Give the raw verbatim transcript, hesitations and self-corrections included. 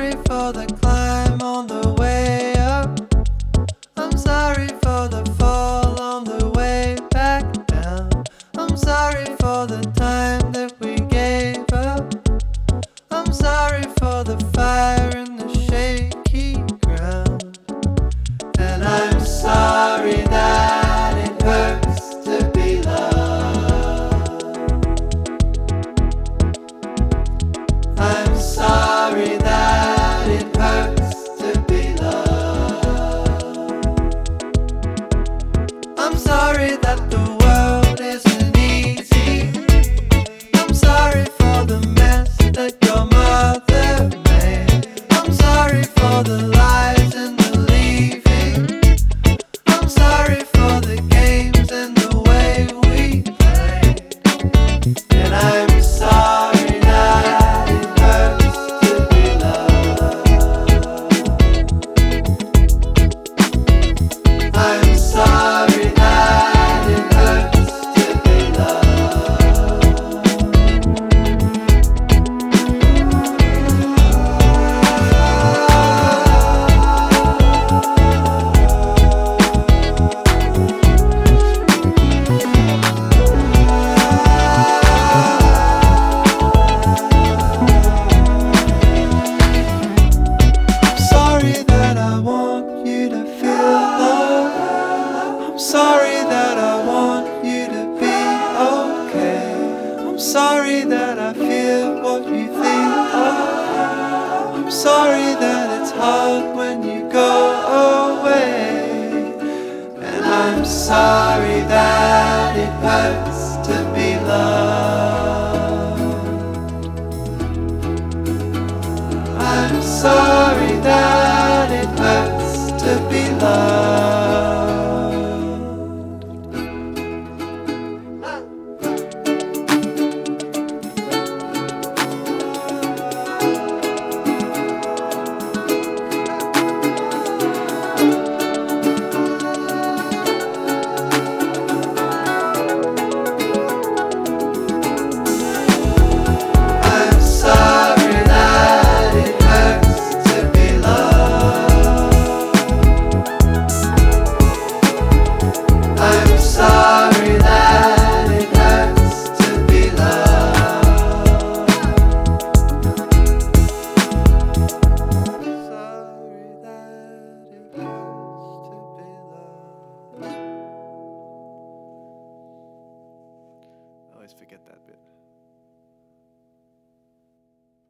sorry for the climb on the way up. I'm sorry for the fall on the way back down. I'm sorry for the time that we gave up. I'm sorry for the fire in the shaky ground. And I'm sorry that it hurts to be loved. I'm sorry that it hurts to be loved. I'm sorry that the world isn't easy. I'm sorry for the mess that your mother made. I'm sorry for the lies and the leaving. I'm sorry for the games and the way we played. And I'm sorry that it hurts to be loved. I'm sorry that it hurts to be sorry that I want you to feel love. I'm sorry that I want you to be okay. I'm sorry that I feel what you think of. I'm sorry that it's hard when you go away. And I'm sorry that it hurts to be loved. I'm sorry that it hurts to be loved. I'm sorry that it hurts to be loved. I'm sorry that it hurts to be loved. Sorry that it hurts to be loved. I always forget that bit.